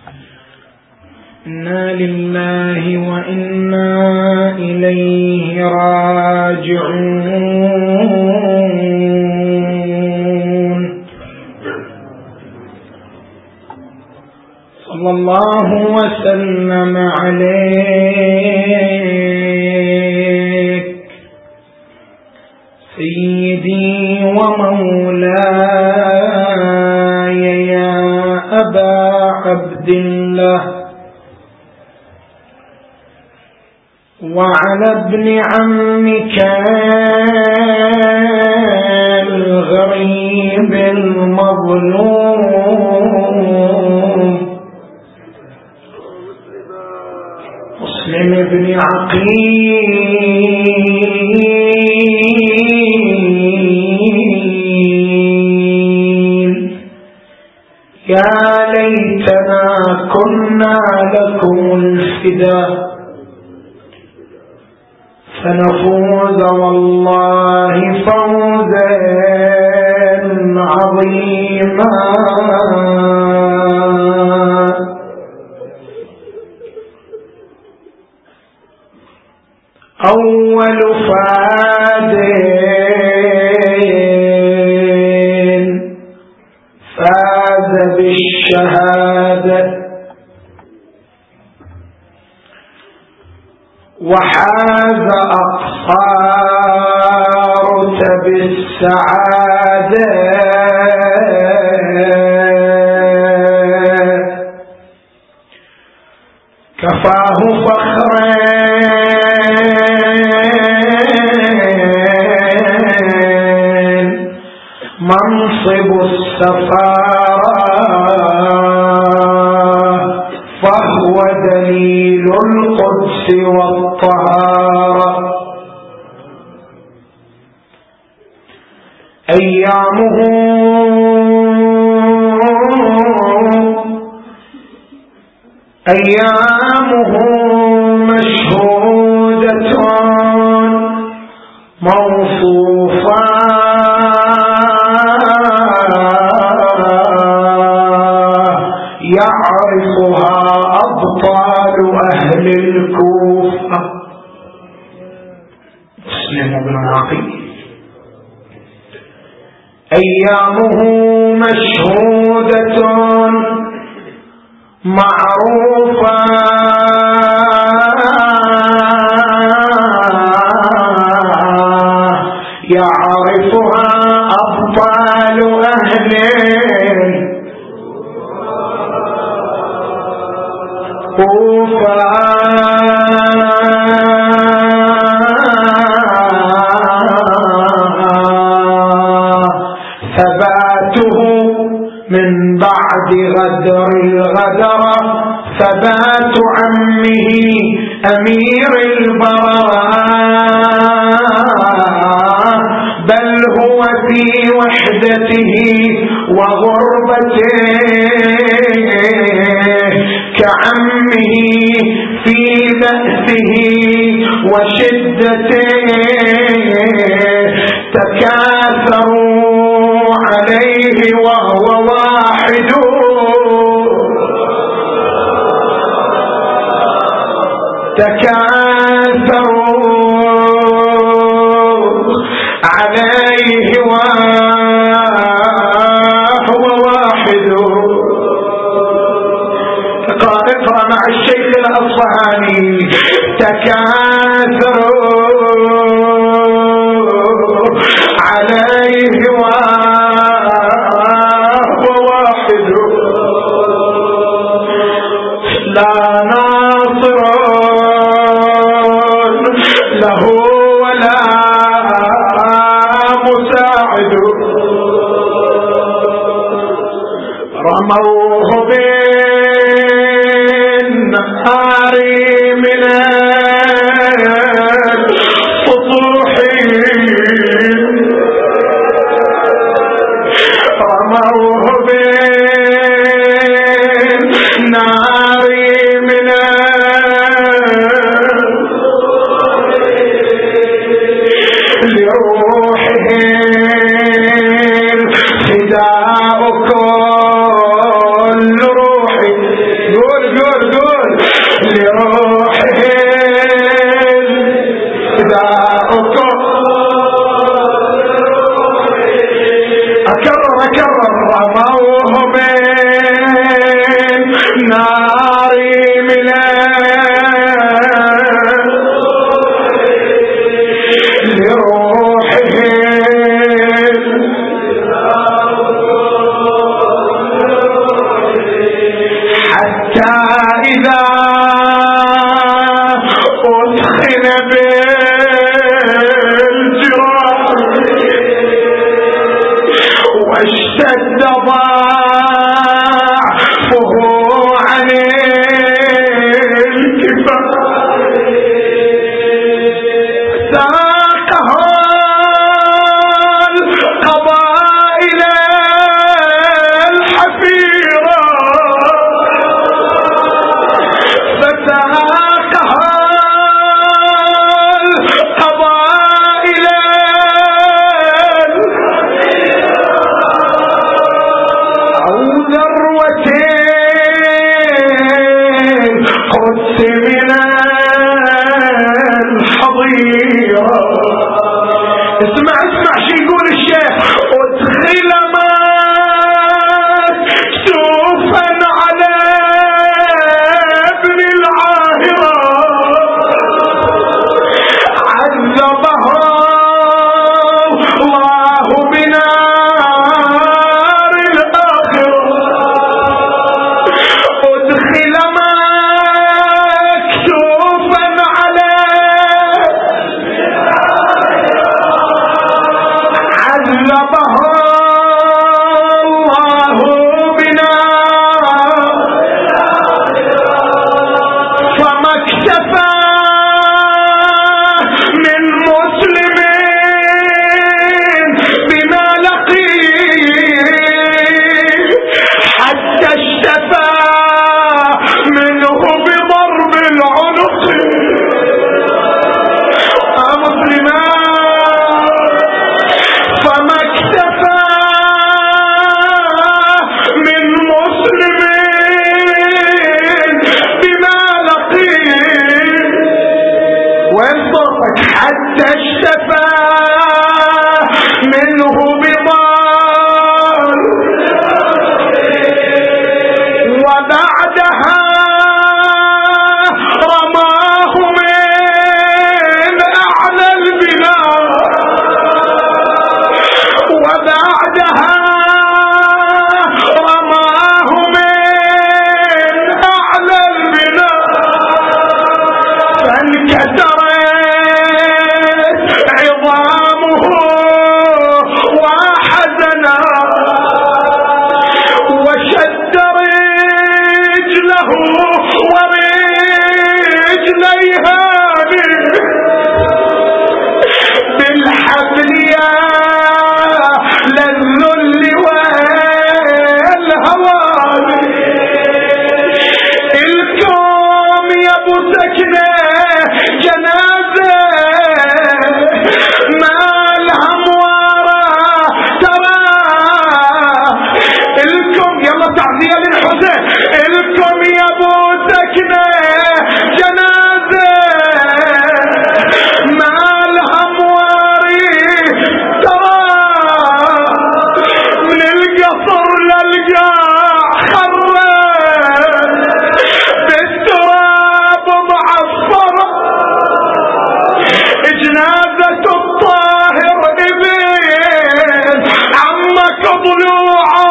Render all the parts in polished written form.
إنا لله وإنا إليه راجعون. صلى الله وسلم عليك سيدي ومولاي يا أبا عبد الله، وعلى ابن عمك الغريب المظلوم مسلم بن عقيل. يا ليتنا كنا لكم الفداء فنفوز والله فوزا عظيما. أول فاد فاز بالشهادة وحاز أقصى رتب السعادة، كفاه فخرا منصب السفارة، فهو دليل القدس والطهارة. أيامه مشهودة موصوفة يعرفها أبطال أهل الكوفة. مسلم بن عقيل. أيامه مشهودة معروفة يعرفها أبطال أهل الكوفة. ثباته من بعد غدر الغدرة، ثبات عمه أمير البراء، بل هو في وحدته وغربته كعمه في بأسه وشدته. تكاثروا عليه وهو واحد، تكاثروا عليه وهو واحد. اقرأ مع الشيخ الأصفهاني. تكاثروا عليه وهو واحد، لا ناصر له ولا مساعد. رموه بالنهار من السطوح، رموه بالنهار من لروحه فداؤكم. أكرر رموه من نار لروحه حتى إذا أدخل بالجراح واشتد ضعفه عن الكفاية ساقه القبائل الحفيرة فساقها القبائل أو ذروة قدس من الحظيرة. اسمع شو يقول الشيخ: ادخل مكتوفا على ابن العاهرة عذبه الله بنار الآخرة. ادخل مكتوفا على عذبه الله بنار فما اكتفى من مسلم بما لقيه حتى اشتفى منه بضرب العنق. مسلمان فما اكتفى من مسلم بما لقيه. وين صوتك؟ حتى اشتفى منه بضار وبعدها رماه من أعلى البناء وبعدها رماه من أعلى البناء فانكسرت عظامه وحزنا وشد رجله ورجليها بالحبل يا للذل والهوان. الكوم يا ابو سكنه جنازه ما لها مواره ترى. الكم يلا تعزيه للحسين. الكم يا ابو سكنه جنازه ما لها مواري ترى. من القصر للقاع خرت بالتراب معصره. جنازة الطاهر ابن عمك ضلوعه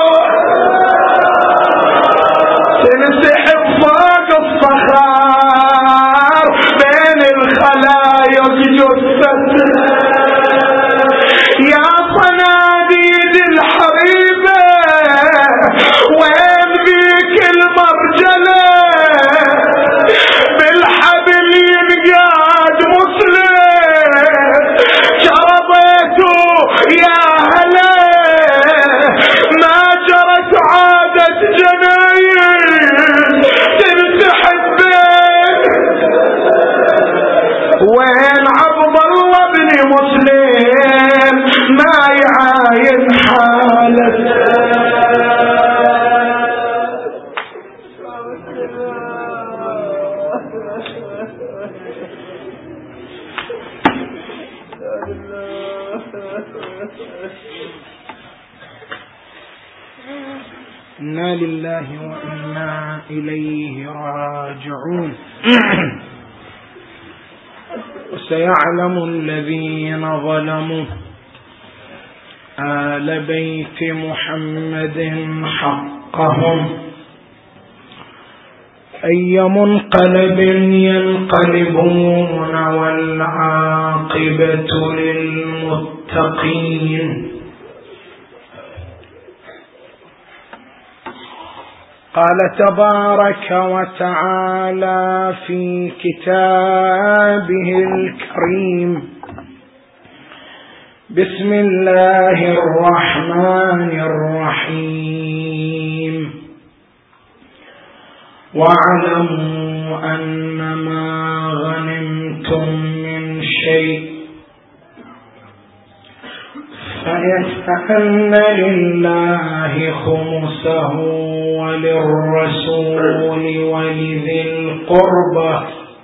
تنسحب فوق الصخار بين الخلايق جثته. يا صناديد الحبيبة وين بيك المرجلة؟ بالحبل ينقاد مسلم شربيته يا هلا ما جرت عادة جناين تنسحب إنا لله وإنا إليه راجعون. وسيعلم الذين ظلموا آل بيت محمد حقهم أي منقلب ينقلبون والعاقبة للمتقين. قال تبارك وتعالى في كتابه الكريم: بسم الله الرحمن الرحيم. واعلموا أنما غنمتم من شيء فإن لله خمسه وللرسول ولذي القربى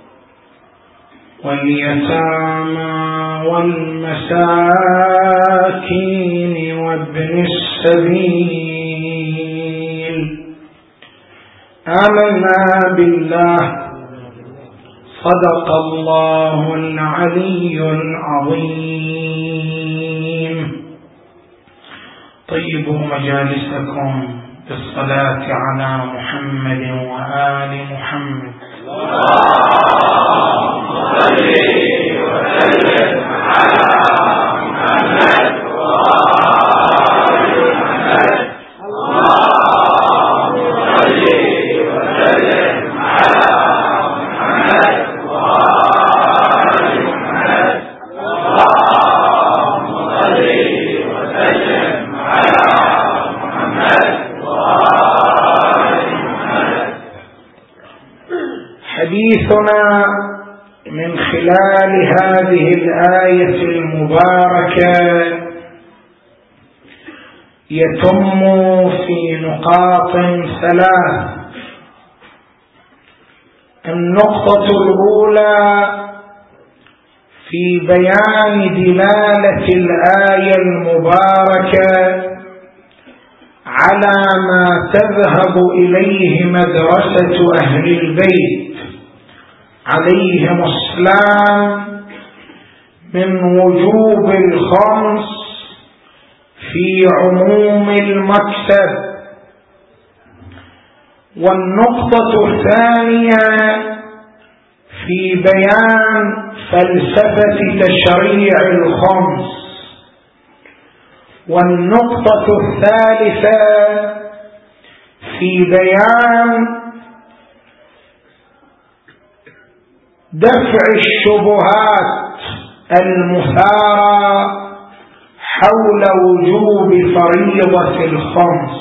واليتامى والمساكين وابن السبيل. آمنا بالله صدق الله العلي العظيم. طيبوا مجالسكم بالصلاة على محمد وآل محمد. اللهم صل وسلم على محمد وآل محمد. اللهم صل وسلم على محمد وآل محمد. اللهم صل وسلم على محمد وآل محمد. حديثنا من خلال هذه الآية المباركة يتم في نقاط ثلاث. النقطة الأولى في بيان دلالة الآية المباركة على ما تذهب إليه مدرسة أهل البيت عليهم السلام من وجوب الخمس في عموم المكسب. والنقطة الثانية في بيان فلسفة تشريع الخمس. والنقطة الثالثة في بيان دفع الشبهات المثارة حول وجوب فريضة الخمس.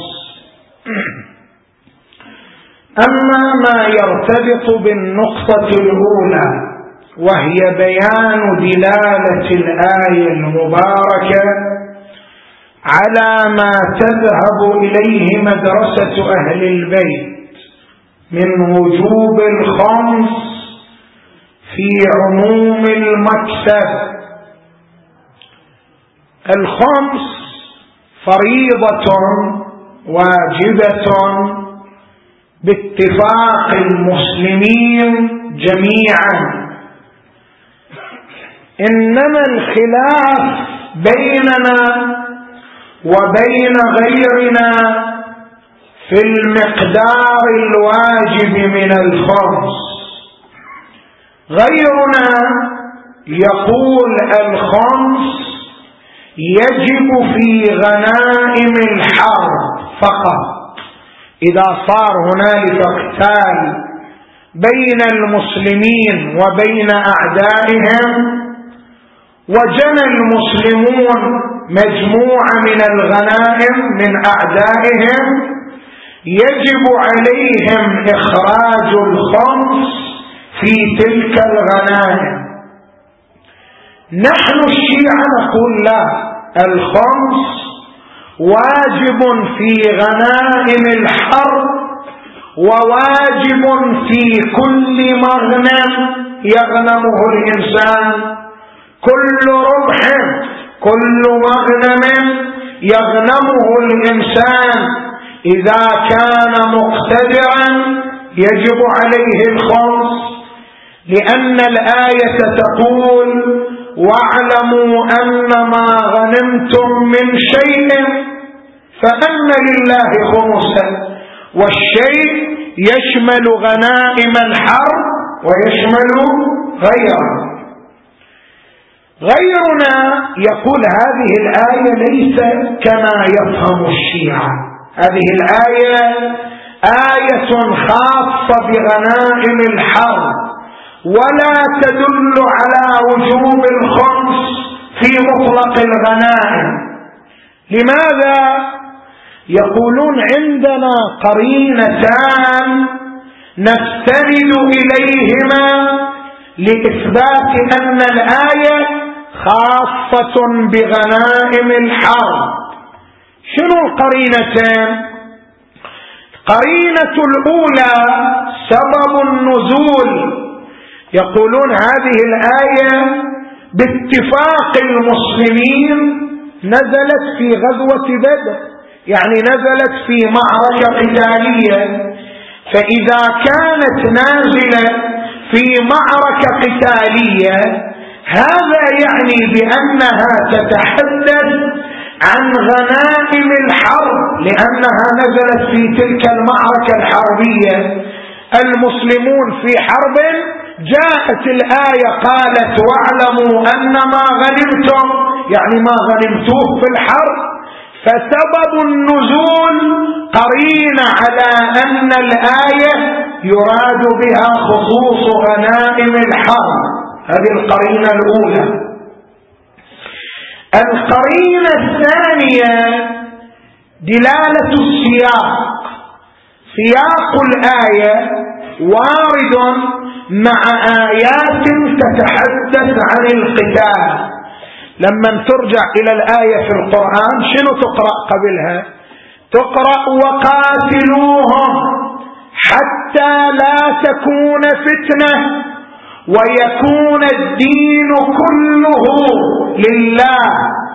أما ما يرتبط بالنقطة الأولى وهي بيان دلالة الآية المباركة على ما تذهب إليه مدرسة أهل البيت من وجوب الخمس في عموم المكسب. الخمس فريضة واجبة باتفاق المسلمين جميعا، إنما الخلاف بيننا وبين غيرنا في المقدار الواجب من الخمس. غيرنا يقول الخمس يجب في غنائم الحرب فقط، إذا صار هنالك قتال بين المسلمين وبين أعدائهم وجنى المسلمون مجموعة من الغنائم من أعدائهم، يجب عليهم إخراج الخمس في تلك الغنائم. نحن الشيعة نقول لا، الخمس واجب في غنائم الحرب وواجب في كل مغنم يغنمه الإنسان. كل ربح كل مغنم يغنمه الإنسان إذا كان مقتدرا يجب عليه الخمس، لأن الآية تقول واعلموا أن ما غنمتم من شيء فأن لله خمسه، والشيء يشمل غنائم الحرب ويشمل غيره. غيرنا يقول هذه الآية ليس كما يفهم الشيعة، هذه الآية آية خاصة بغنائم الحرب ولا تدل على وجوب الخمس في مطلق الغنائم. لماذا؟ يقولون عندنا قرينتان نستند إليهما لإثبات أن الآية خاصة بغنائم الحرب. شنو القرينتين؟ قرينة الأولى سبب النزول. يقولون هذه الآية باتفاق المسلمين نزلت في غزوة بدر، يعني نزلت في معركة قتالية، فإذا كانت نازلة في معركة قتالية هذا يعني بأنها تتحدث عن غنائم الحرب، لأنها نزلت في تلك المعركة الحربية. المسلمون في حرب، جاءت الآية قالت واعلموا أن ما غنمتم، يعني ما غنمتوه في الحرب، فسبب النزول قرينة على أن الآية يراد بها خصوص غنائم الحرب. هذه القرينة الأولى. القرينة الثانية دلالة السياق. سياق الآية وارد مع آيات تتحدث عن القتال. لما ترجع إلى الآية في القرآن شنو تقرأ قبلها؟ تقرأ وقاتلوهم حتى لا تكون فتنة ويكون الدين كله لله،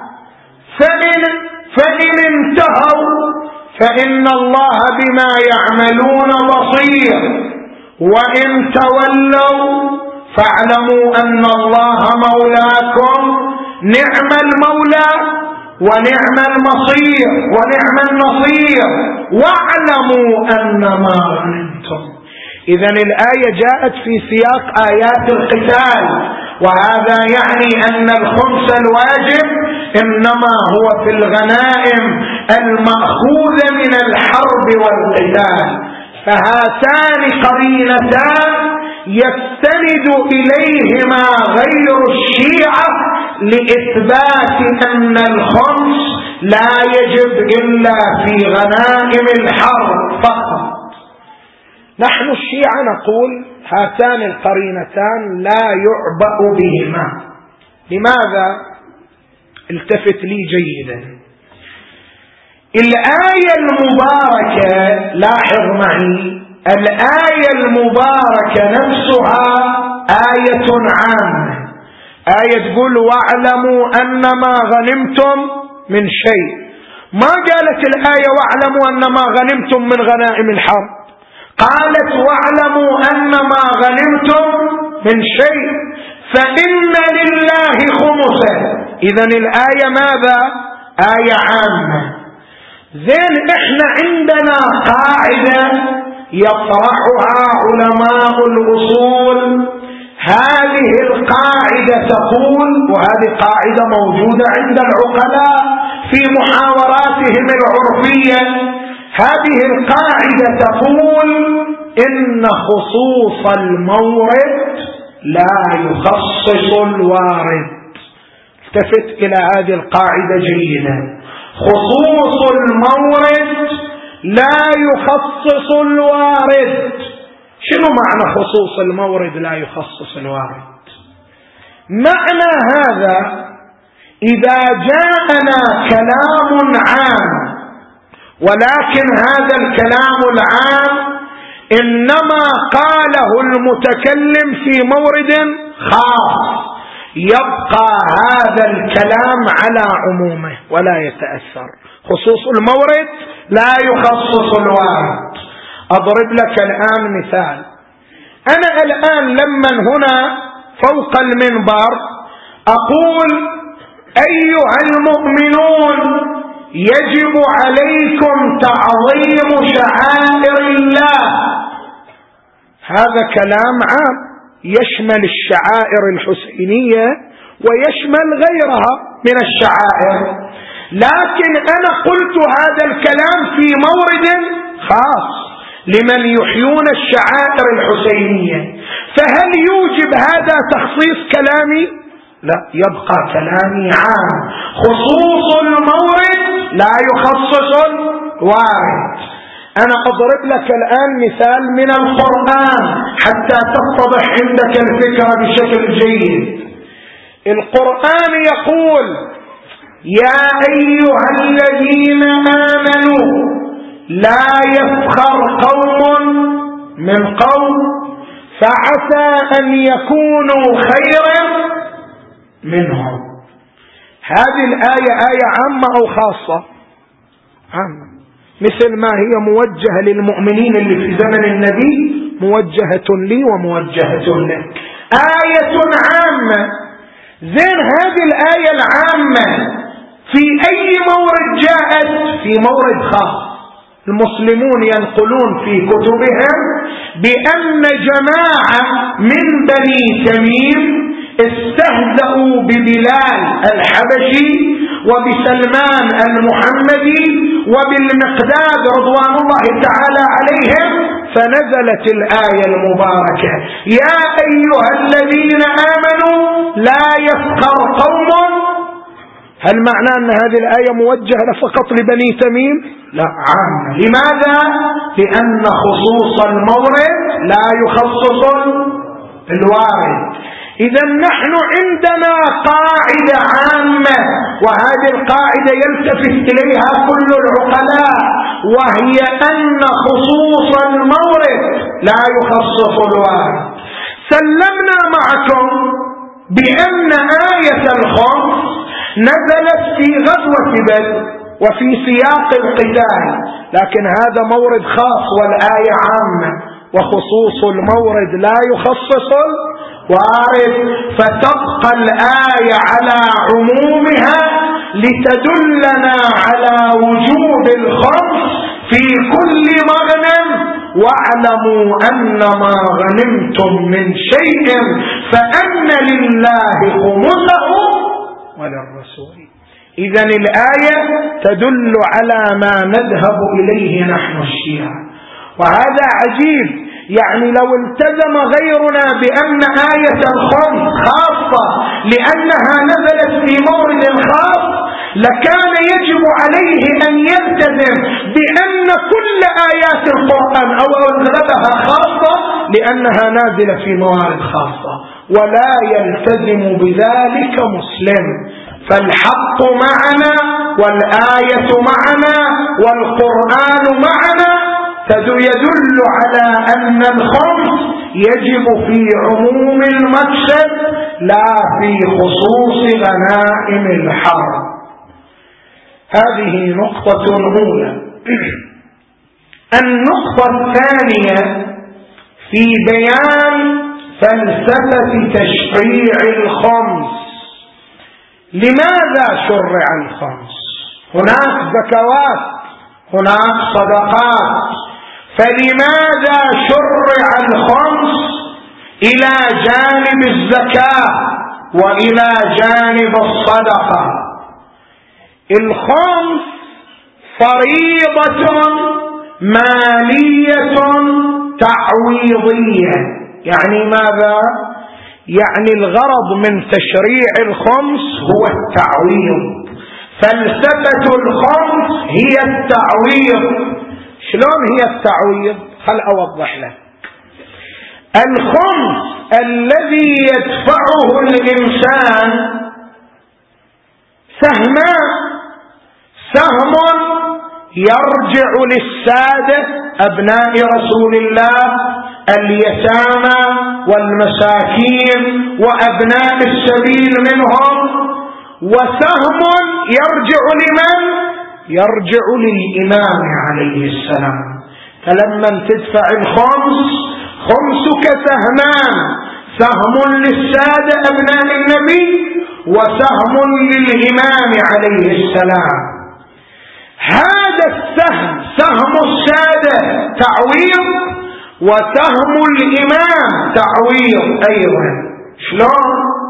فإن انتهوا فإن الله بما يعملون بصير، وإن تولوا فاعلموا أن الله مولاكم نعم المولى ونعم المصير ونعم النصير واعلموا أن ما غنمتم. إذن الآية جاءت في سياق آيات القتال، وهذا يعني أن الخمس الواجب إنما هو في الغنائم المأخوذة من الحرب والقتال. فهاتان قرينتان يستند إليهما غير الشيعة لإثبات أن الخمس لا يجب إلا في غنائم الحرب فقط. نحن الشيعة نقول هاتان القرينتان لا يعبأ بهما. لماذا؟ التفت لي جيدا. الآية المباركة، لاحظ معي، الآية المباركة نفسها آية عامة. آية تقول واعلموا أن ما غنمتم من شيء. ما قالت الآية واعلموا أن ما غنمتم من غنائم الحرب، قالت واعلموا أن ما غنمتم من شيء فإن لله خمسه. إذن الآية ماذا؟ آية عامة. زين، احنا عندنا قاعدة يطرحها علماء الأصول. هذه القاعدة تقول، وهذه قاعدة موجودة عند العقلاء في محاوراتهم العرفية، هذه القاعدة تقول إن خصوص المورد لا يخصص الوارد. التفت إلى هذه القاعدة جيدا. خصوص المورد لا يخصص الوارد. شنو معنى خصوص المورد لا يخصص الوارد؟ معنى هذا إذا جاءنا كلام عام، ولكن هذا الكلام العام إنما قاله المتكلم في مورد خاص، يبقى هذا الكلام على عمومه ولا يتأثر. خصوص المورد لا يخصص الوارد. أضرب لك الآن مثال. أنا الآن لمن هنا فوق المنبر أقول أيها المؤمنون يجب عليكم تعظيم شعائر الله، هذا كلام عام يشمل الشعائر الحسينية ويشمل غيرها من الشعائر، لكن أنا قلت هذا الكلام في مورد خاص لمن يحيون الشعائر الحسينية، فهل يوجب هذا تخصيص كلامي؟ لا، يبقى كلامي عام. خصوص المورد لا يخصص الوارد. أنا أضرب لك الآن مثال من القرآن حتى تتضح عندك الفكرة بشكل جيد. القرآن يقول يا أيها الذين آمنوا لا يسخر قوم من قوم فعسى أن يكونوا خيرا منهم. هذه الآية آية عامة أو خاصة؟ عامة، مثل ما هي موجهة للمؤمنين اللي في زمن النبي موجهة لي وموجهة لك، آية عامة. زين، هذه الآية العامة في أي مورد جاءت؟ في مورد خاص. المسلمون ينقلون في كتبهم بأن جماعة من بني تميم استهزأوا ببلال الحبشي وبسلمان المحمدي وبالمقداد رضوان الله تعالى عليهم، فنزلت الآية المباركة يا أيها الذين آمنوا لا يسخر قوم. هل معنى أن هذه الآية موجهة فقط لبني تميم؟ لا، عامة. لماذا؟ لأن خصوص المورد لا يخصص الوارد. إذا نحن عندنا قاعدة عامة، وهذه القاعدة يلتفت إليها كل العقلاء، وهي أن خصوص المورد لا يخصص الوارد. سلمنا معكم بأن آية الخمس نزلت في غزوة بدر وفي سياق القتال، لكن هذا مورد خاص والآية عامة، وخصوص المورد لا يخصص الوارد، فتبقى الآية على عمومها لتدلنا على وجوب الخمس في كل مغنم، واعلموا أن ما غنمتم من شيء فأن لله خمسه وللرسول. إذن الآية تدل على ما نذهب إليه نحن الشيعة، وهذا عجيب. يعني لو التزم غيرنا بأن آية الخمس خاصة لأنها نزلت في مورد خاص لكان يجب عليه أن يلتزم بأن كل آيات القرآن أو أغلبها خاصة لأنها نازلة في موارد خاصة، ولا يلتزم بذلك مسلم. فالحق معنا والآية معنا والقرآن معنا يدل على أن الخمس يجب في عموم المكسب لا في خصوص غنائم الحرب. هذه نقطة أولى. النقطة الثانية في بيان فلسفة تشريع الخمس. لماذا شرع الخمس؟ هناك زكوات، هناك صدقات، فلماذا شرع الخمس إلى جانب الزكاة وإلى جانب الصدقة؟ الخمس فريضة مالية تعويضية. يعني ماذا؟ يعني الغرض من تشريع الخمس هو التعويض. فلسفة الخمس هي التعويض. شلون هي التعويض؟ خل أوضح لك. الخمس الذي يدفعه الإنسان سهمان، سهم يرجع للسادة أبناء رسول الله اليتامى والمساكين وأبناء السبيل منهم، وسهم يرجع لمن؟ يرجع للإمام عليه السلام. فلما تدفع الخمس، خمسك سهمان، سهم للسادة أبناء النبي وسهم للإمام عليه السلام. هذا السهم، سهم السادة تعويض، وسهم الإمام تعويض أيضا. شلون؟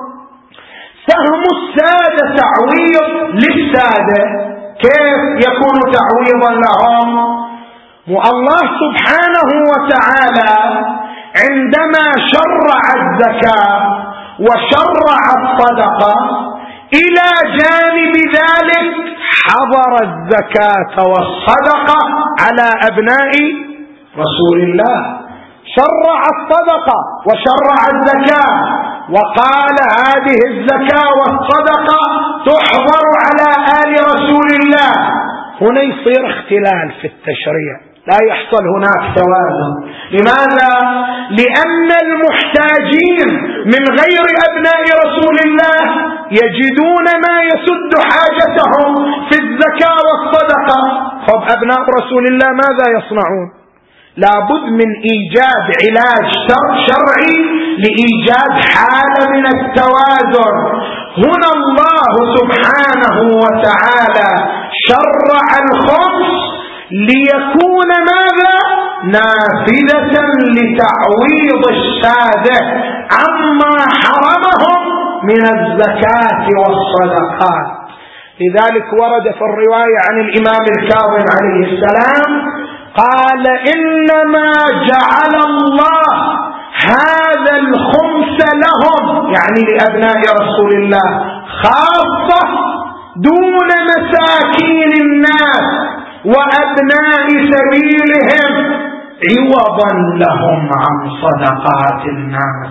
سهم السادة تعويض للسادة، كيف يكون تعويضا لهم؟ والله سبحانه وتعالى عندما شرع الزكاة وشرع الصدقة، إلى جانب ذلك حظر الزكاة والصدقة على أبناء رسول الله. شرع الصدقة وشرع الزكاة، وقال هذه الزكاة والصدقة تحظر على آل رسول الله. هنا يصير اختلال في التشريع، لا يحصل هناك توازن. لماذا؟ لأن المحتاجين من غير أبناء رسول الله يجدون ما يسد حاجتهم في الزكاة والصدقة. طب أبناء رسول الله ماذا يصنعون؟ لابد من إيجاد علاج شرعي لإيجاد حالة من التوازن. هنا الله سبحانه وتعالى شرع الخمس ليكون ماذا؟ نافذة لتعويض السادة عما حرمهم من الزكاة والصدقات. لذلك ورد في الرواية عن الإمام الكاظم عليه السلام قال: إنما جعل الله هذا الخمس لهم، يعني لأبناء رسول الله خاصة، دون مساكين الناس وأبناء سبيلهم، عوضا لهم عن صدقات الناس،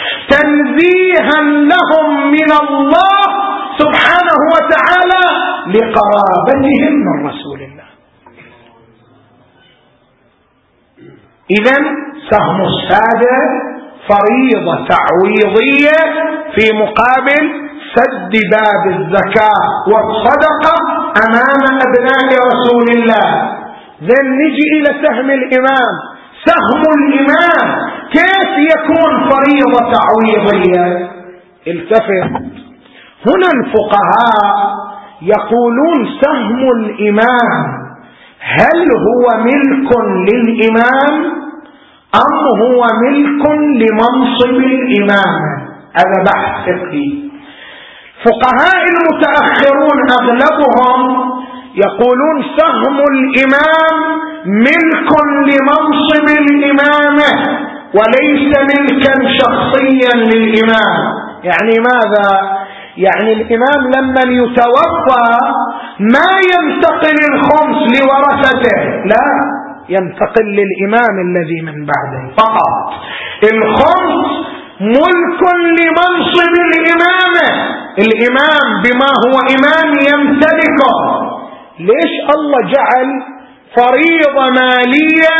تنزيها لهم من الله سبحانه وتعالى لقرابتهم من رسول الله. إذن سهم السادة فريضة تعويضية في مقابل سد باب الزكاة والصدقة أمام أبناء رسول الله. ذن نجي إلى سهم الإمام. سهم الإمام كيف يكون فريضة تعويضية؟ التفت، هنا الفقهاء يقولون سهم الإمام هل هو ملك للإمام أم هو ملك لمنصب الإمامة؟ هذا بحث فقهي. فقهاء المتأخرون أغلبهم يقولون سهم الإمام ملك لمنصب الإمامة وليس ملكا شخصيا للإمام. يعني ماذا؟ يعني الإمام لما يتوفى ما ينتقل الخمس لورثته، لا، ينتقل للإمام الذي من بعده فقط. الخمس ملك لمنصب الإمامة، الإمام بما هو إمام يمتلكه. ليش الله جعل فريضة مالية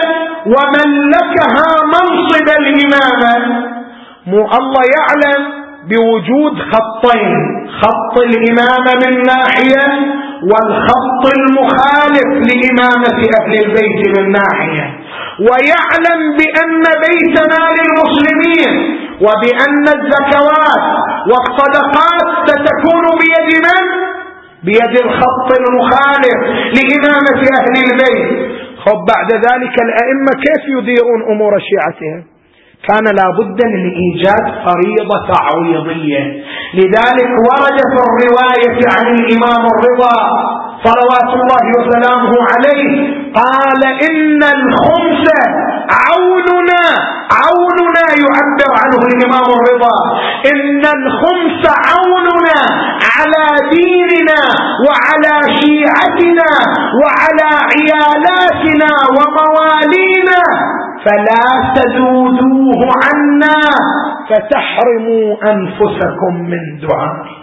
وملكها منصب الإمامة؟ مو الله يعلم بوجود خطين، خط الإمامة من ناحية والخط المخالف لإمامة أهل البيت من ناحية، ويعلم بأن بيت مال المسلمين وبأن الزكوات والصدقات ستكون بيد من؟ بيد الخط المخالف لإمامة أهل البيت. خب بعد ذلك الأئمة كيف يديرون أمور شيعتهم؟ كان لابد من إيجاد فريضة تعويضية. لذلك ورد في الرواية عن الإمام الرضا صلوات الله وسلامه عليه قال: إن الخمس عوننا، عوننا يعبر عنه الإمام الرضا، إن الخمس عوننا على ديننا وعلى شيعتنا وعلى عيالاتنا وموالينا، فلا تزودوه عنا فتحرموا أنفسكم من دعائه.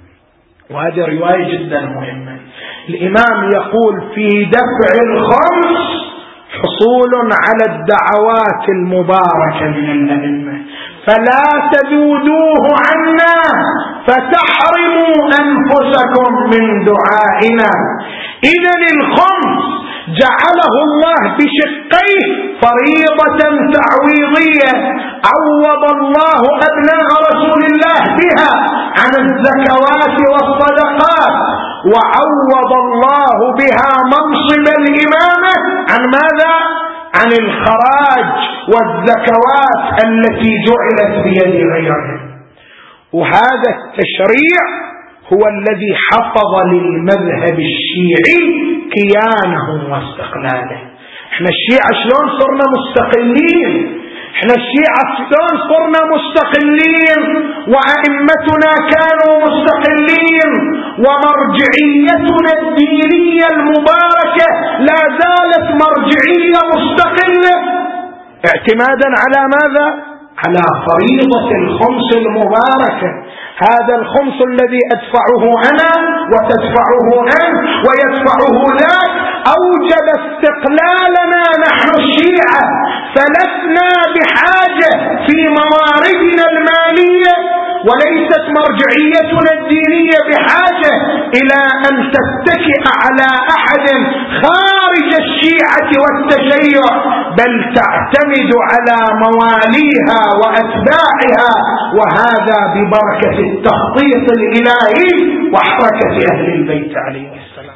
وهذه رواية جدا مهمة. الإمام يقول في دفع الخمس حصول على الدعوات المباركة من الأئمة، فلا تذودوه عنا فتحرموا أنفسكم من دعائنا. إذن الخمس جعله الله بشقيه فريضة تعويضية عوض الله أبناء رسول الله بها عن الزكوات والصدقات، وعوض الله بها منصب الإمامة عن ماذا؟ عن الخراج والزكوات التي جعلت بيد غيرهم. وهذا التشريع هو الذي حفظ للمذهب الشيعي كيانه واستقلاله. احنا الشيعة شلون صرنا مستقلين؟ احنا الشيعة شلون صرنا مستقلين وأئمتنا كانوا مستقلين ومرجعيتنا الدينية المباركة لا زالت مرجعية مستقلة، اعتمادا على ماذا؟ على فريضة الخمس المباركة. هذا الخمس الذي أدفعه أنا وتدفعه أنت ويدفعه ذاك أوجب استقلالنا نحن الشيعة، فلسنا بحاجة في مواردنا المالية، وليست مرجعيتنا الدينية بحاجة إلى أن تتكئ على أحد خارج الشيعة والتشيع، بل تعتمد على مواليها وأتباعها، وهذا ببركة التخطيط الإلهي وحركة أهل البيت عليه السلام.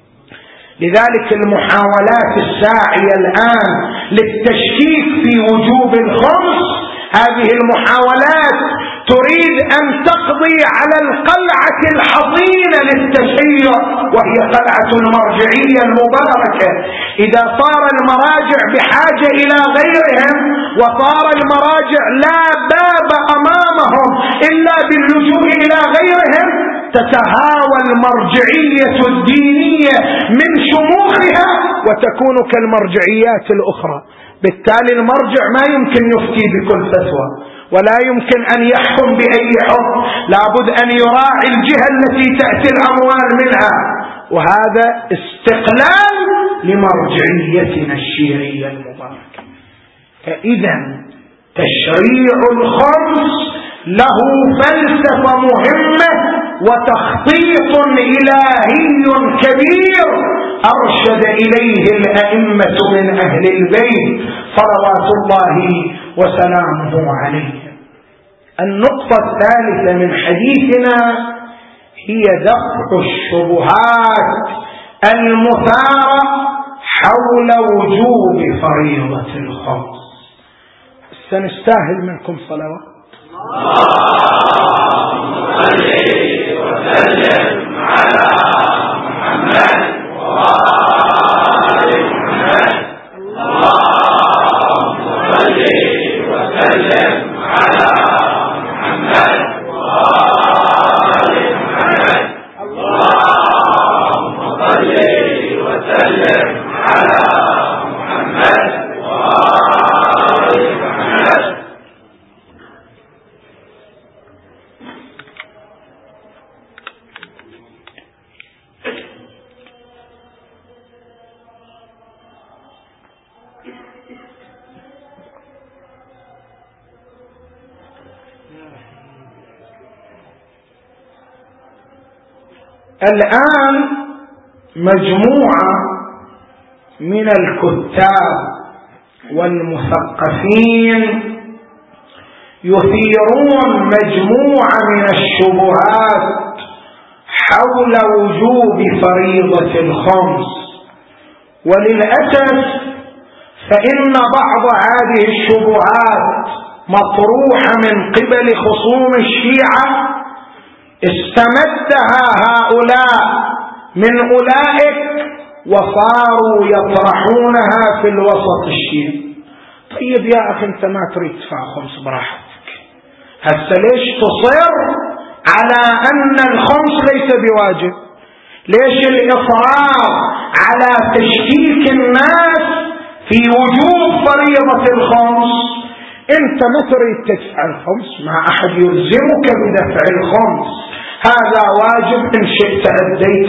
لذلك المحاولات الساعية الآن للتشكيك في وجوب الخمس، هذه المحاولات تريد أن تقضي على القلعة الحصينة للتشيع وهي قلعة المرجعية المباركة. إذا صار المراجع بحاجة إلى غيرهم وصار المراجع لا باب أمامهم إلا باللجوء إلى غيرهم، تتهاوى المرجعية الدينية من شموخها وتكون كالمرجعيات الأخرى. بالتالي المرجع ما يمكن يفتي بكل فتوى ولا يمكن أن يحكم بأي حكم، لابد أن يراعي الجهة التي تأتي الأموال منها، وهذا استقلال لمرجعيتنا الشيعية المباركة. فإذا تشريع الخمس له فلسفة مهمة وتخطيط إلهي كبير أرشد إليه الأئمة من أهل البيت صلوات الله وسلامه عليهم. النقطة الثالثة من حديثنا هي دفع الشبهات المثارة حول وجوب فريضة الخمس. سنستاهل منكم صلوات. اللهم صل وسلم على محمد وآل محمد. اللهم صل وسلم على محمد وآل محمد. اللهم صل وسلم على محمد وآل محمد. الآن مجموعة من الكتاب والمثقفين يثيرون مجموعة من الشبهات حول وجوب فريضة الخمس، وللأسف فإن بعض هذه الشبهات مطروحة من قبل خصوم الشيعة استمدها هؤلاء من أولئك وصاروا يطرحونها في الوسط الشيعي. طيب يا أخي أنت ما تريد تدفع خمس براحتك، هسه ليش تصر على أن الخمس ليس بواجب؟ ليش الإصرار على تشكيك الناس في وجوب فريضة الخمس؟ أنت ما تريد تدفع الخمس، ما أحد يلزمك بدفع الخمس، هذا واجب إن شئت أديته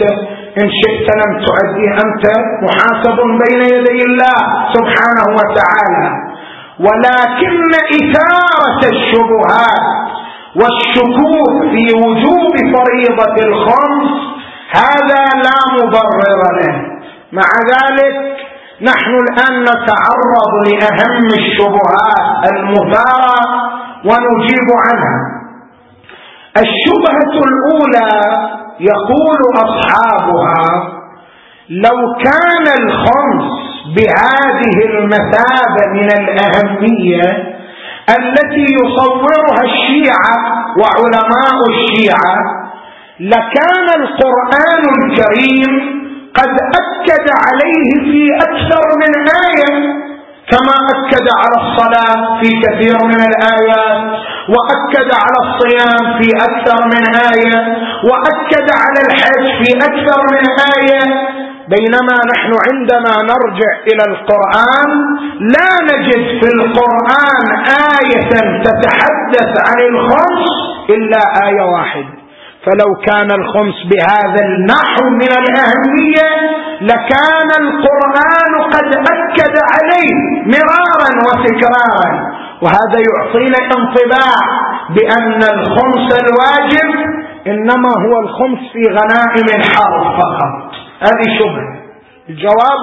إن شئت لم تؤدي أنت محاسب بين يدي الله سبحانه وتعالى. ولكن إثارة الشبهات والشكوك في وجوب فريضة الخمس هذا لا مبرر له. مع ذلك نحن الآن نتعرض لأهم الشبهات المثارة ونجيب عنها. الشبهة الأولى يقول أصحابها: لو كان الخمس بهذه المثابة من الأهمية التي يصورها الشيعة وعلماء الشيعة لكان القرآن الكريم قد أكد عليه في أكثر من آية، كما أكد على الصلاة في كثير من الآيات، وأكد على الصيام في أكثر من آية، وأكد على الحج في أكثر من آية. بينما نحن عندما نرجع إلى القرآن لا نجد في القرآن آية تتحدث عن الخمس إلا آية واحدة. فلو كان الخمس بهذا النحو من الأهمية لكان القرآن قد أكد عليه مرارا وتكرارا، وهذا يعطينا انطباع بأن الخمس الواجب إنما هو الخمس في غنائم الحرب فقط. هذه شبهة. الجواب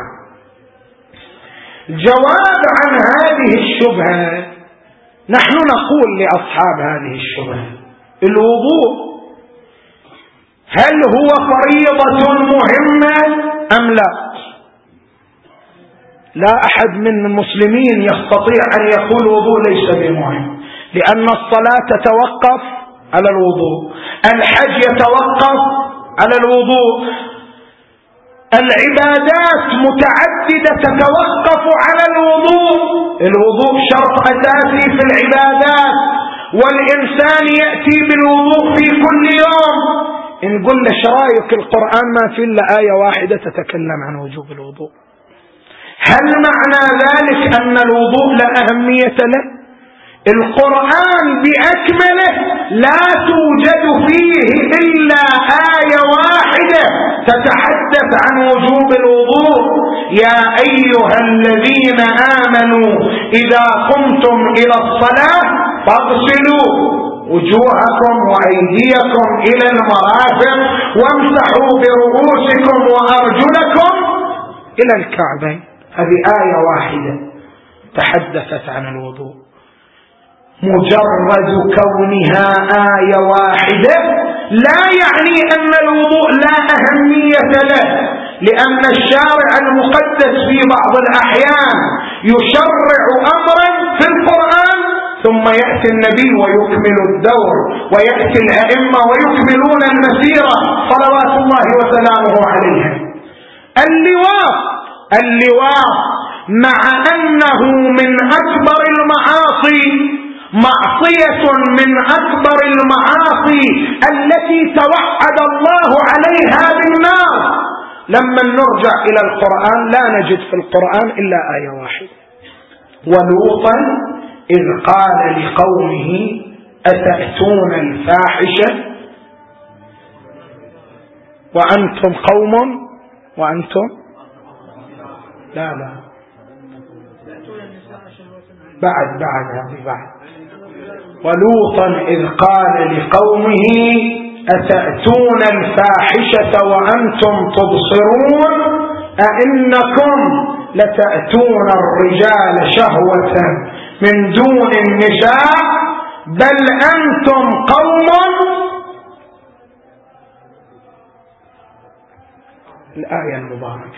عن هذه الشبهة، نحن نقول لأصحاب هذه الشبهة: الوضوء هل هو فريضة مهمة أم لا؟ لا أحد من المسلمين يستطيع أن يقول الوضوء ليس بمهم، لأن الصلاة تتوقف على الوضوء، الحج يتوقف على الوضوء، العبادات متعددة تتوقف على الوضوء. الوضوء شرط أساسي في العبادات، والإنسان يأتي بالوضوء في كل يوم. إن قلنا شرايك القرآن ما في إلا آية واحدة تتكلم عن وجوب الوضوء، هل معنى ذلك أن الوضوء لا أهمية له؟ القرآن بأكمله لا توجد فيه إلا آية واحدة تتحدث عن وجوب الوضوء: يا أيها الذين آمنوا إذا قمتم إلى الصلاة فاغسلوا وجوهكم وأيديكم إلى المرافق وامسحوا برؤوسكم وأرجلكم إلى الكعبين. هذه آية واحدة تحدثت عن الوضوء. مجرد كونها آية واحدة لا يعني أن الوضوء لا أهمية له، لأن الشارع المقدس في بعض الأحيان يشرع أمرا في القرآن ثم يأتي النبي ويكمل الدور، ويأتي الأئمة ويكملون المسيرة صلوات الله وسلامه عليهم. اللواء مع أنه من أكبر المعاصي، معصية من أكبر المعاصي التي توعد الله عليها بالنار، لما نرجع إلى القرآن لا نجد في القرآن إلا آية واحدة: ولوطا إذ قال لقومه أتأتون الفاحشة وأنتم قوم وأنتم لا بعد ولوطا إذ قال لقومه أتأتون الفاحشة وأنتم تبصرون أئنكم لتأتون الرجال شهوة من دون النساء بل أنتم قوم. الآية المباركة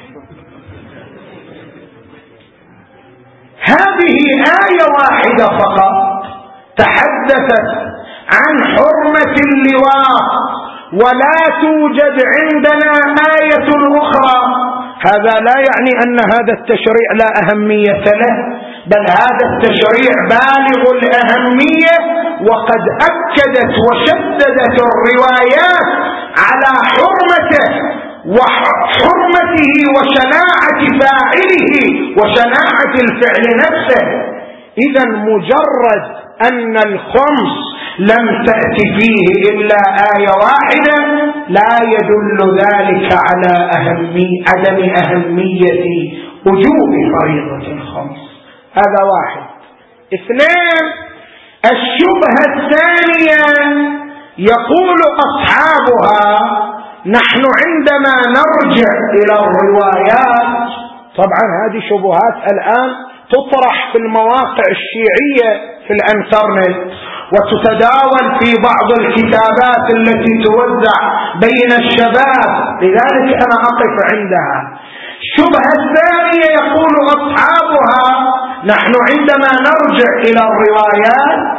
هذه آية واحدة فقط تحدثت عن حرمة اللواء، ولا توجد عندنا آية أخرى. هذا لا يعني أن هذا التشريع لا أهمية له، بل هذا التشريع بالغ الأهمية، وقد أكدت وشددت الروايات على حرمته وحرمته وشناعة فاعله وشناعة الفعل نفسه. إذا مجرد أن الخمس لم تأتي فيه إلا آية واحدة لا يدل ذلك على عدم أهمية وجوب فريضة الخمس. هذا واحد. اثنين، الشبهة الثانية يقول أصحابها نحن عندما نرجع إلى الروايات، طبعا هذه شبهات الآن تطرح في المواقع الشيعية في الانترنت وتتداول في بعض الكتابات التي توزع بين الشباب، لذلك أنا أقف عندها. الشبهة الثانية يقول أصحابها نحن عندما نرجع إلى الروايات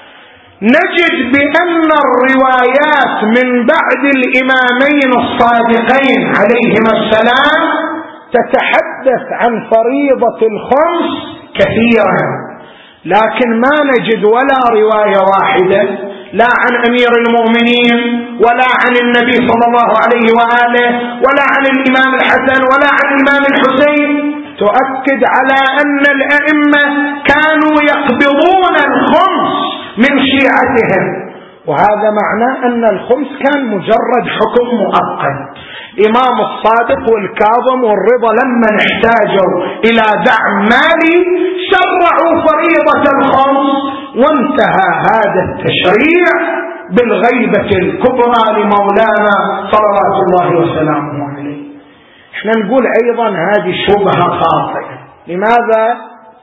نجد بأن الروايات من بعد الإمامين الصادقين عليهما السلام تتحدث عن فريضة الخمس كثيرا، لكن ما نجد ولا رواية واحدة لا عن أمير المؤمنين ولا عن النبي صلى الله عليه وآله ولا عن الإمام الحسن ولا عن الإمام الحسين تؤكد على أن الأئمة كانوا يقبضون الخمس من شيعتهم، وهذا معناه أن الخمس كان مجرد حكم مؤقت. إمام الصادق والكاظم والرضا لما احتاجوا إلى دعم مالي شرعوا فريضة الخمس، وانتهى هذا التشريع بالغيبة الكبرى لمولانا صلوات الله وسلامه عليه. احنا نقول أيضا هذه شبهة خاطئة. لماذا؟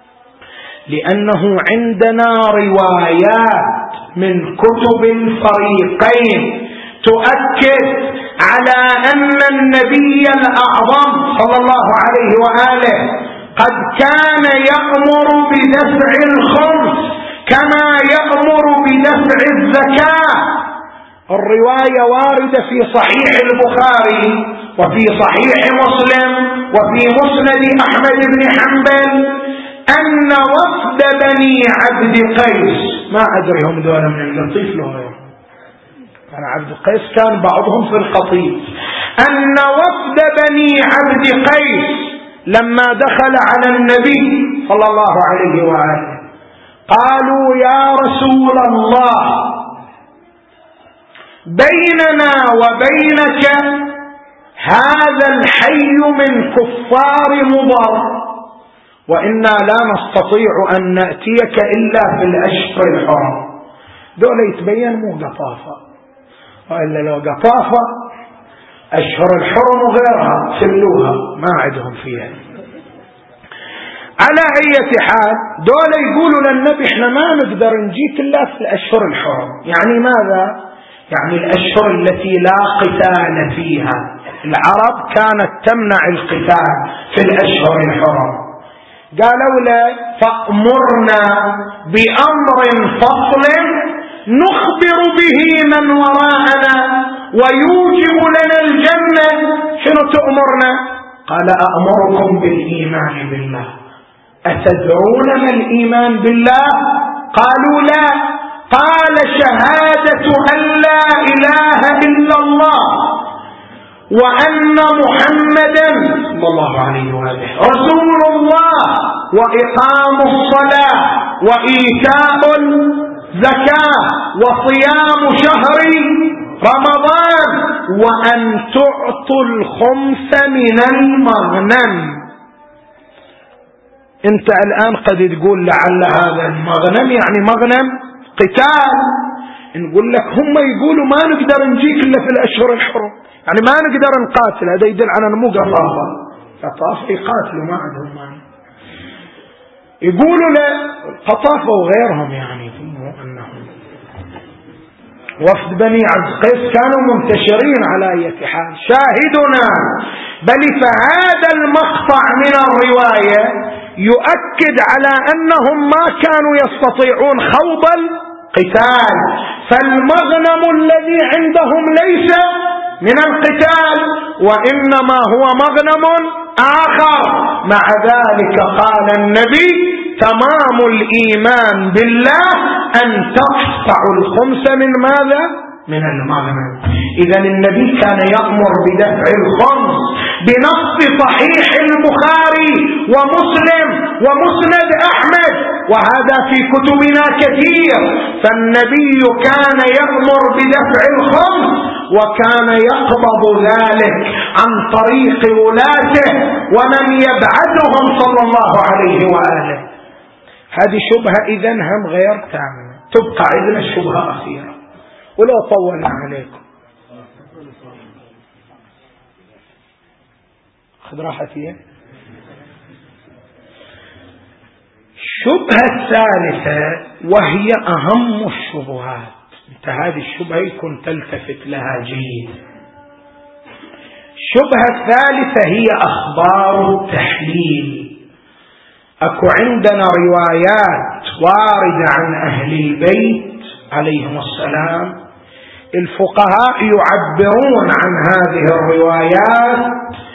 لأنه عندنا روايات من كتب الفريقين تؤكد على أن النبي الأعظم صلى الله عليه وآله قد كان يأمر بدفع الخمس كما يأمر بدفع الزكاة. الرواية واردة في صحيح البخاري وفي صحيح مسلم وفي مسند أحمد بن حنبل أن وفد بني عبد قيس، ما أدري هم دولة من اللطيف له كان عبد قيس كان بعضهم في القطيف، أن وفد بني عبد قيس لما دخل على النبي صلى الله عليه وآله قالوا يا رسول الله بيننا وبينك هذا الحي من كفار مضر وإنا لا نستطيع أن نأتيك إلا في الأشهر الحرم. دول يتبين مو قطافة، وإلا لو قطافة أشهر الحرم وغيرها سلوها ما عندهم فيها. على أي حال دول يقولوا للنبي احنا ما نقدر نجيك إلا في الأشهر الحرم. يعني ماذا؟ يعني الأشهر التي لا قتال فيها. العرب كانت تمنع القتال في الأشهر الحرم. قالوا له فأمرنا بأمر فصل نخبر به من وراءنا ويوجب لنا الجنة. شنو تأمرنا؟ قال أأمركم بالإيمان بالله. أتدعون ما الإيمان بالله؟ قالوا لا. قال شهادة أن لا إله إلا الله وأن محمدا صلى الله عليه وآله رسول الله وإقام الصلاة وإيتاء الزكاة وصيام شهر رمضان وأن تعطوا الخمس من المغنم. انت الآن قد تقول لعل هذا المغنم يعني مغنم قتال. نقول لك هم يقولوا ما نقدر نجيك إلا في الأشهر الحرم، يعني ما نقدر نقاتل. هذا يدل على مو قطافة، قطافة يقاتلوا ما عندهم مانع. يقولوا له قطافة وغيرهم يعني أنهم وفد بني عبد قيس كانوا منتشرين على أي حال. شاهدنا بل فهذا المقطع من الرواية يؤكد على أنهم ما كانوا يستطيعون خوض القتال، فالمغنم الذي عندهم ليس من القتال وإنما هو مغنم آخر. مع ذلك قال النبي تمام الإيمان بالله أن تقطع الخمس من ماذا؟ من المغنم. إذن النبي كان يأمر بدفع الخمس بنص صحيح البخاري ومسلم ومسند أحمد، وهذا في كتبنا كثير. فالنبي كان يأمر بدفع الخمس وكان يقبض ذلك عن طريق ولاته ومن يبعدهم صلى الله عليه وآله. هذه شبهة إذن هم غير تامة. تبقى عندنا شبهة أخيرة ولو طولنا عليكم. خذ راحتي. الشبهة الثالثة وهي أهم الشبهات، انت هذه الشبهة يكون تلتفت لها جيد. الشبهة الثالثة هي أخبار التحليل. أكو عندنا روايات واردة عن أهل البيت عليهم السلام، الفقهاء يعبرون عن هذه الروايات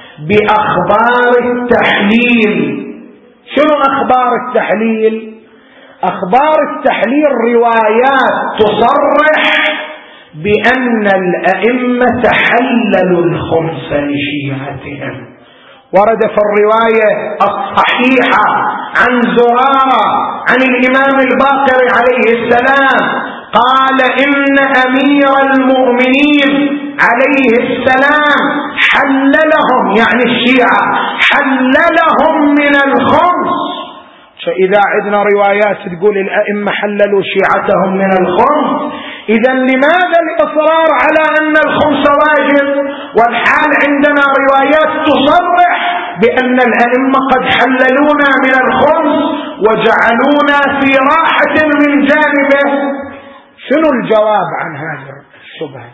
بأخبار التحليل. شنو أخبار التحليل؟ أخبار التحليل روايات تصرح بأن الأئمة حللوا الخمس لشيعتهم. ورد في الرواية الصحيحة عن زرارة عن الإمام الباقر عليه السلام قال إن أمير المؤمنين عليه السلام حللهم، يعني الشيعة حللهم من الخمس. فإذا عندنا روايات تقول الأئمة حللوا شيعتهم من الخمس، إذا لماذا الإصرار على أن الخمس واجب والحال عندنا روايات تصرح بأن الأئمة قد حللونا من الخمس وجعلونا في راحة من جانبه؟ شنو الجواب عن هذه الشبهة؟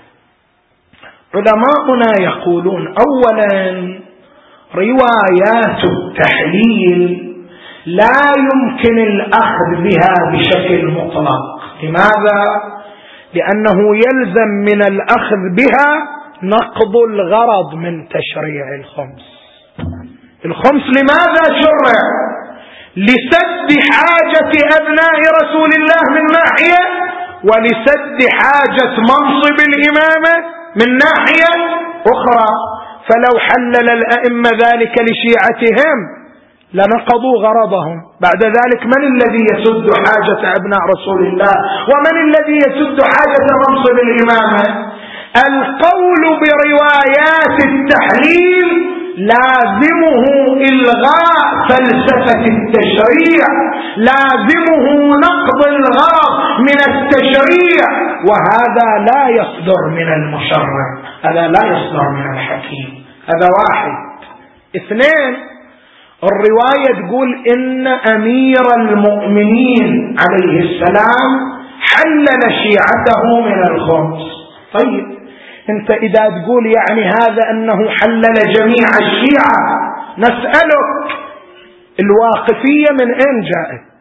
علماؤنا يقولون أولا روايات التحليل لا يمكن الأخذ بها بشكل مطلق. لماذا؟ لأنه يلزم من الأخذ بها نقض الغرض من تشريع الخمس. الخمس لماذا شرع؟ لسد حاجة أبناء رسول الله من ناحية، ولسد حاجة منصب الإمامة من ناحية أخرى. فلو حلل الأئمة ذلك لشيعتهم لنقضوا غرضهم. بعد ذلك من الذي يسد حاجة أبناء رسول الله ومن الذي يسد حاجة منصب الإمامة؟ القول بروايات التحليل لازمه إلغاء فلسفة التشريع، لازمه نقض الغرض من التشريع، وهذا لا يصدر من المشرع، هذا لا يصدر من الحكيم. هذا واحد. اثنين، الرواية تقول إن أمير المؤمنين عليه السلام حلل شيعته من الخمس. طيب انت اذا تقول يعني هذا انه حلل جميع الشيعة، نسألك الواقفية من اين جاءت؟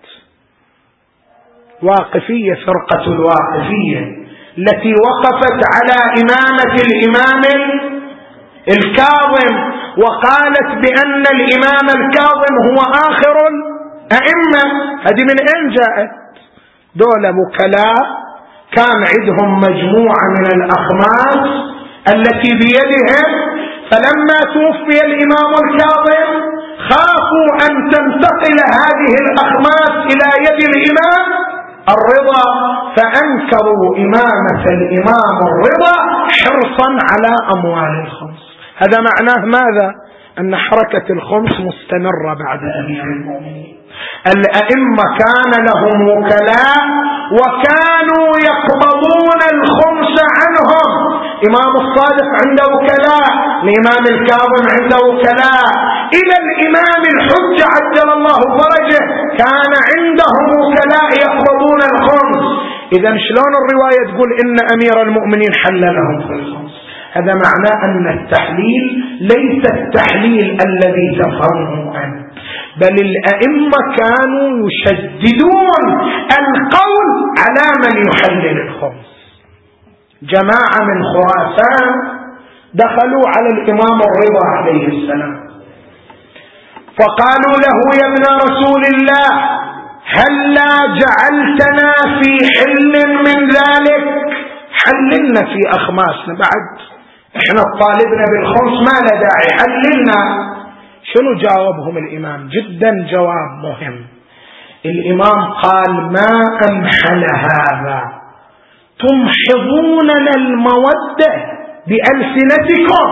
واقفية، فرقة الواقفية التي وقفت على إمامة الإمام الكاظم وقالت بأن الإمام الكاظم هو آخر الأئمة، هذه من اين جاءت؟ دولة وكلاء كان عندهم مجموعة من الأخماس التي بيدهم، فلما توفي الإمام الكاظم خافوا أن تنتقل هذه الأخماس إلى يد الإمام الرضا، فأنكروا إمامة الإمام الرضا حرصا على أموال الخمس. هذا معناه ماذا؟ أن حركة الخمس مستمرة بعد أمير المؤمنين. الأئمة كان لهم وكلاء وكانوا يقبضون الخمس عنهم. إمام الصادق عنده وكلاء، الإمام الكاظم عنده وكلاء، إلى الإمام الحجة عجل الله فرجه كان عندهم وكلاء يقبضون الخمس. إذا شلون الرواية تقول إن أمير المؤمنين حل لهم في الخمس؟ هذا معناه أن التحليل ليس التحليل الذي تفهمه أنت، بل الأئمة كانوا يشددون القول على من يحلل الخمس. جماعة من خراسان دخلوا على الإمام الرضا عليه السلام فقالوا له يا ابن رسول الله هلا جعلتنا في حل من ذلك؟ حللنا في أخماسنا، بعد احنا طالبنا بالخمس ما له داعي، حللنا. شنو جاوبهم الإمام؟ جدا جواب مهم. الإمام قال ما أمحل هذا، تمحضوننا المودة بألسنتكم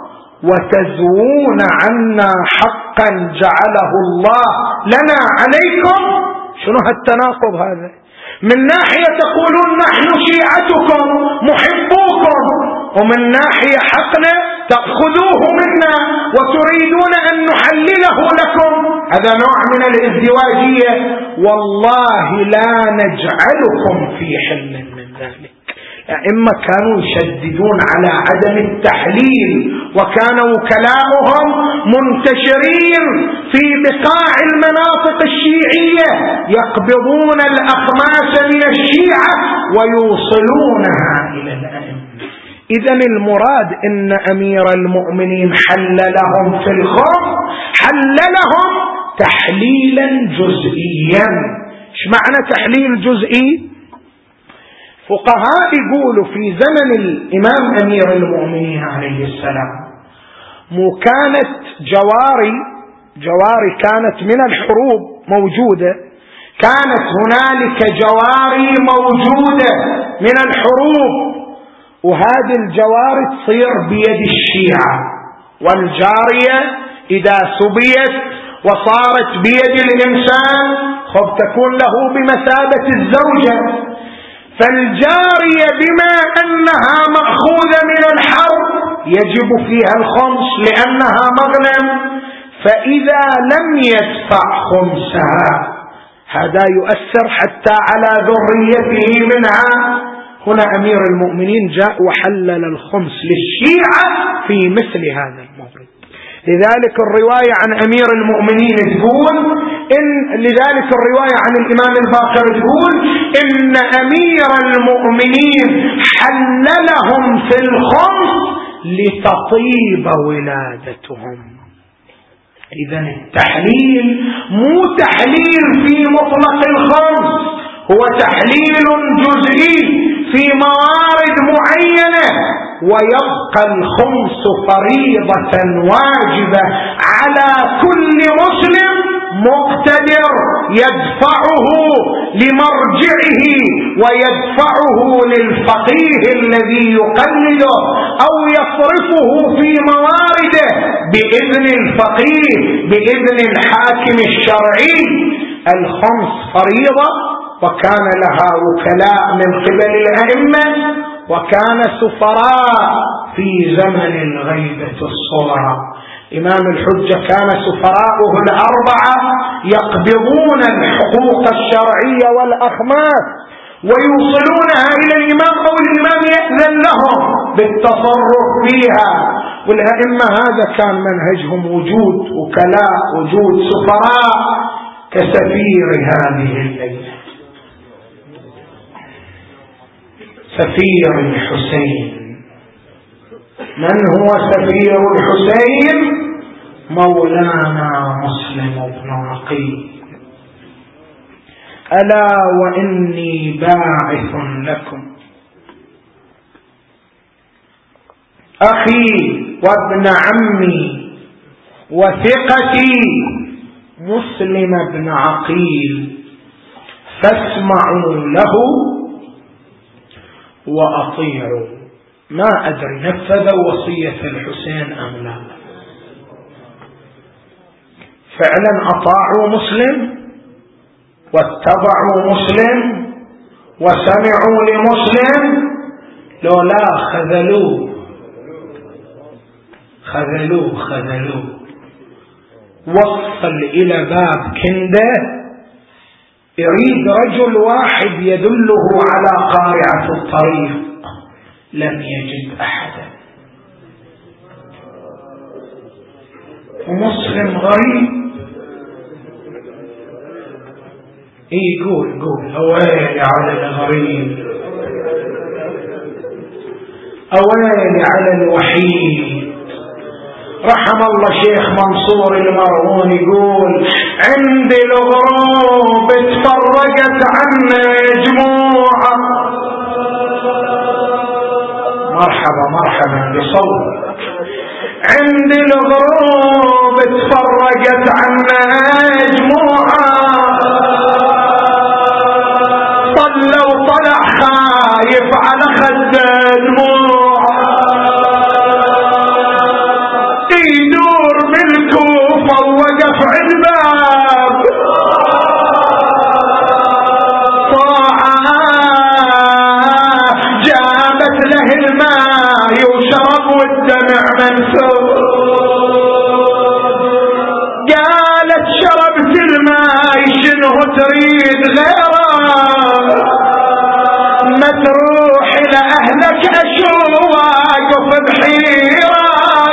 وتزوون عنا حقا جعله الله لنا عليكم. شنو هالتناقض هذا؟ من ناحية تقولون نحن شيعتكم محبوكم، ومن ناحية حقنا تأخذوه منا وتريدون أن نحلله لكم. هذا نوع من الازدواجية، والله لا نجعلكم في حل من ذلك. أئمة كانوا يشددون على عدم التحليل، وكان وكلاؤهم منتشرين في بقاع المناطق الشيعية يقبضون الأخماس من الشيعة ويوصلونها إلى الأئمة. إذن المراد إن أمير المؤمنين حللهم في الخمس، حللهم تحليلا جزئيا. ايش معنى تحليل جزئي؟ فقهاء يقولوا في زمن الإمام أمير المؤمنين عليه السلام كانت جواري كانت من الحروب موجودة، كانت هنالك جواري موجودة من الحروب، وهذه الجواري تصير بيد الشيعة، والجارية إذا سبيت وصارت بيد الإنسان تكون له بمثابة الزوجة. فالجارية بما أنها مأخوذة من الحرب يجب فيها الخمس لأنها مغنم، فإذا لم يدفع خمسها هذا يؤثر حتى على ذريته منها. هنا أمير المؤمنين جاء وحلل الخمس للشيعة في مثل هذا المورد. لذلك الرواية عن أمير المؤمنين تقول لذلك الرواية عن الإمام الباقر تقول إن أمير المؤمنين حللهم في الخمس لتطيب ولادتهم. إذن التحليل مو تحليل في مطلق الخمس، هو تحليل جزئي في موارد معينة، ويبقى الخمس فريضة واجبة على كل مسلم مقتدر يدفعه لمرجعه ويدفعه للفقيه الذي يقلده أو يصرفه في موارده بإذن الفقيه بإذن الحاكم الشرعي. الخمس فريضة، وكان لها وكلاء من قبل الأئمة، وكان سفراء في زمن الغيبة الصغرى. إمام الحجة كان سفراؤه الأربعة يقبضون الحقوق الشرعية والأخماس ويوصلونها إلى الإمام، أو الإمام يأذن لهم بالتصرف فيها. والأئمة هذا كان منهجهم وجود وكلاء، وجود سفراء كسفير هذه الليلة، سفير الحسين. من هو سفير الحسين؟ مولانا مسلم بن عقيل. ألا وإني باعث لكم أخي وابن عمي وثقتي مسلم بن عقيل، فاسمعوا له وأطيعوا. ما أدري نفذوا وصية الحسين أم لا. فعلا أطاعوا مسلم واتبعوا مسلم وسمعوا لمسلم، لو لا خذلوه. وصل إلى باب كنده يريد رجل واحد يدله على قارعة الطريق، لم يجد أحدا. ومسلم غريب يقول أويلي على الغريب، أويلي على الوحيد. رحم الله شيخ منصور المرهون يقول عندي الغروب اتفرقت عنا جموعة. مرحبا بصوت. عندي الغروب اتفرقت عنا جموعة، طلع خايف على خد دموعة. منثور. قالت شربت الماء شنو تريد غيره؟ ما تروح لأهلك أشوف واقف بحيرة.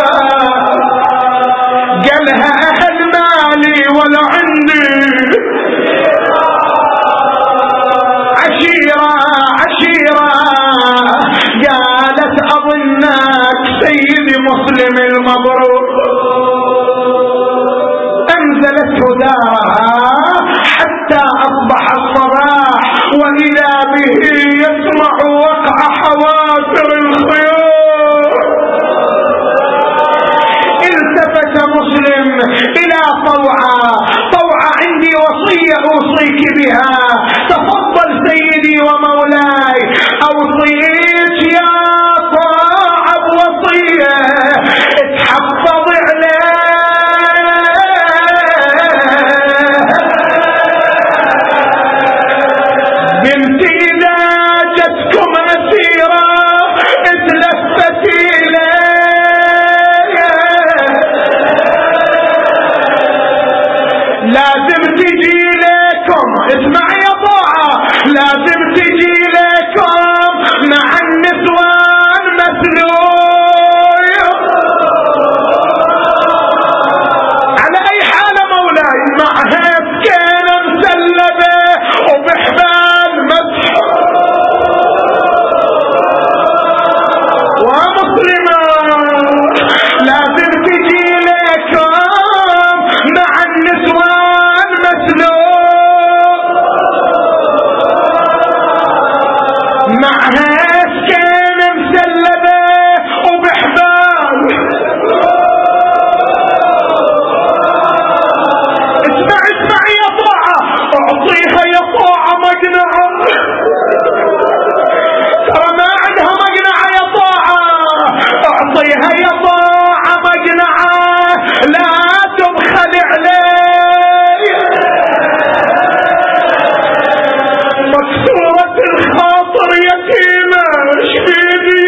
قالها أهل مالي ولا عندي عشيرة عشيرة. قالت أظنك سيدي مسلم المبروك. أنزلت هداها حتى أصبح الصباح وإذا به يسمع وقع حوافر الخيول. التفت مسلم إلى طوعة. طوعة عندي وصية أوصيك بها. تفضل سيدي ومولاي. أوصيك يا طاعة بوصية اتحفظ عليه. بنت إذا جتكم أسيرة اتلفتي إليه. لازم تجي لكم. اسمع يا طاعة. لازم تجي لكم مع النسوان مسلول. على أي حالة مولاي؟ معها سكينة مسلبة وبحبال مسح ومسلمة. لازم تجي لكم مع النسوان مسلول. معها سكينة مسلبة وبحبال. اسمع يا طاعة. اعطيها يا طاعة مقنعة. ترى ما عندها مقنعة يا طاعة. اعطيها يا طاعة مقنعة لا تبخل عليه. مكسورة الخاطر يتيمة شبيدي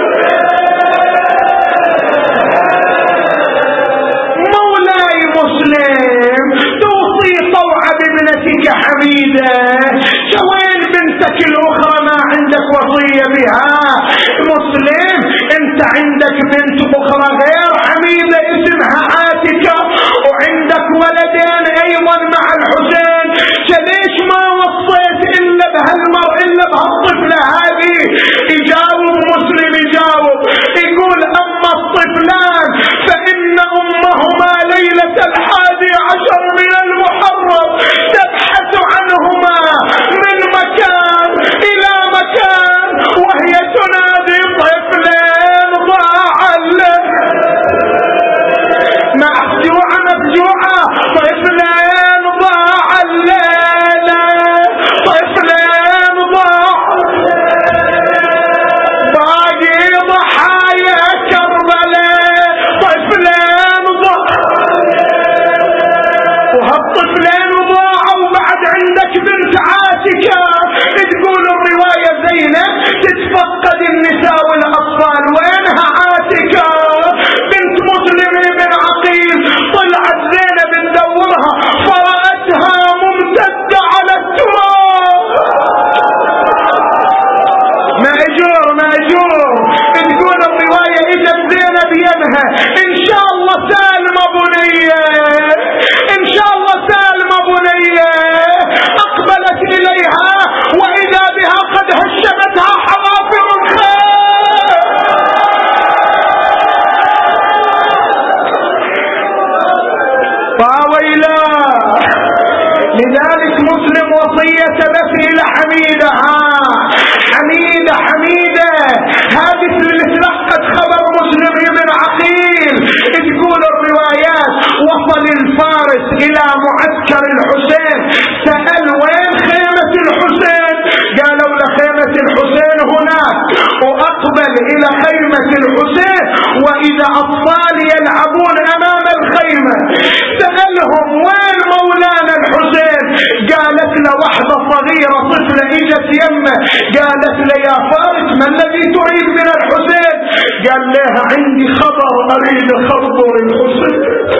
مولاي مسلم. توصي طوعة بابنتك حميدة. شوين بنتك الأخرى ما عندك وصية بها؟ مسلم انت عندك بنت أخرى غير حميدة اسمها عاتكة وعندك ولدين أيضا مع الحسين. ليش ما وصيت إلا بهالطفلة هذه؟ يجاوب مسلم يجاوب يقول أما الطفلان فإن أمهما ليلة 11 من المحرم تبحث عنهما من مكان إلى مكان وهي تنادي طفلين ضاعا له. مفجوعة طفلين ضاعا الليلة. طفلين ضاعا باقي ضحايا كربلاء. طفلين ضاعا وهالطفلين ضاعوا. وبعد عندك بنت عاتكة تقول الرواية زينب تتفقد النساء والأطفال. وينها عاتكة بنت مسلم بن عقيل؟ طلعت زينب تدورها فرأتها ممتدة على التراب. مأجور. تقول الرواية اجت زينب يمها ان شاء الله سالمة بنية. ان شاء الله سالمة بنية. اقبلت اليها واذا بها قد هشمتها حوافر الخيل. فويلا. لذلك مسلم وصية بثري لحميدة. حميدة هذه اللي تلقت خبر مسلم بن عقيل. تقول الروايات وصل الفارس إلى معسكر الحسين. سأل وين خيمة الحسين؟ قالوا لخيمة الحسين هناك. وأقبل إلى خيمة الحسين وإذا أطفال يلعبون أمام الخيمة. سألهم وين مولانا الحسين؟ قالت له واحدة صغيرة طفلة اجت يمه قالت له يا فارس ما الذي تريد من الحسين؟ قال لها عندي خبر اريد اخبر الحسين،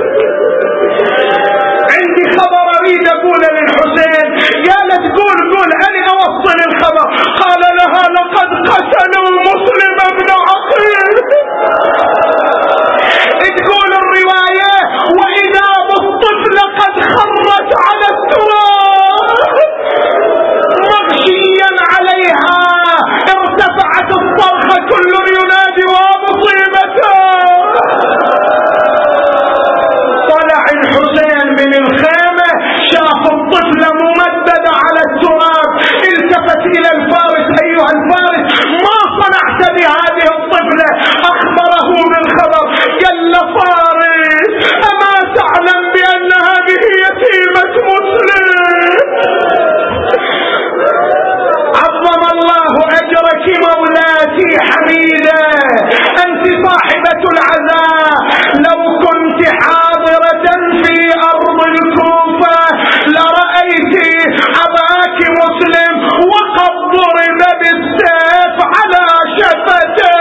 عندي خبر اريد اقوله للحسين. قالت قول انا اوصل الخبر. قال لها لقد قتلوا مسلم بن عقيل. تقول الرواية واذا بالطفل قد خرت على التراب مغشيا عليها، ارتفعت الصرخة كل ينادي ومصيبته. طلع الحسين من الخيمة شاف الطفل ممدد على التراب، التفت الى الفارس: ايها الفارس ما صنعت بهذه الطفلة؟ اخبره بالخبر. قال له: فارس اما تعلم بان هذه يتيمة مسلم؟ عظم الله اجرك مولاتي حميدة، انت صاحبة العزاء. لو كنت حاضرة في ارض الكوفة لرأيت اباك مسلم وقد ضرب بالسيف على شفته.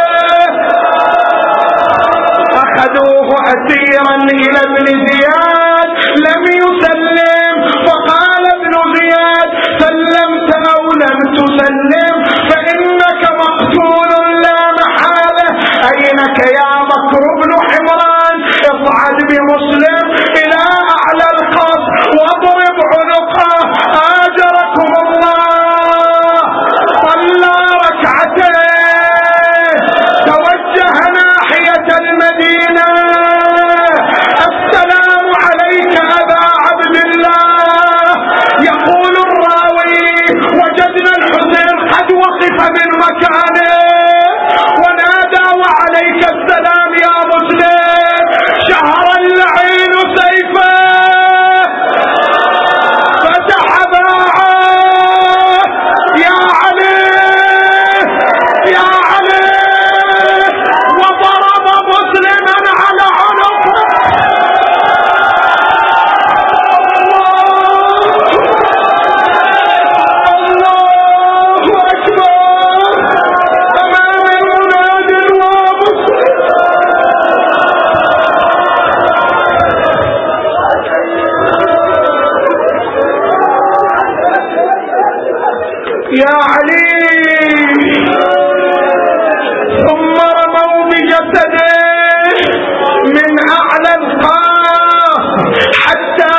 اخذوه اسيرا الى ابن زياد لم يسلم، فقال ابن زياد: سلمت او لم تسلم فانك مقتول لا محالة. اينك يا بكر بن حمران؟ اصعد بمسلم الى اعلى القصر واضرب عنقه اجركم الله. صلى ركعتين توجه ناحية المدينة. السلام عليك ابا عبد الله. يقول الراوي: وجدنا الحسين قد وقف من مكانه ونادى: وعليك السلام يا مسلم. شهر اللعين سيفه فتح باعه. يا علي يا علي، وضرب مسلما على عنقه. الله اكبر امام المناد ومسلم. يا علي. ثم رموا بجسده من اعلى القاف حتى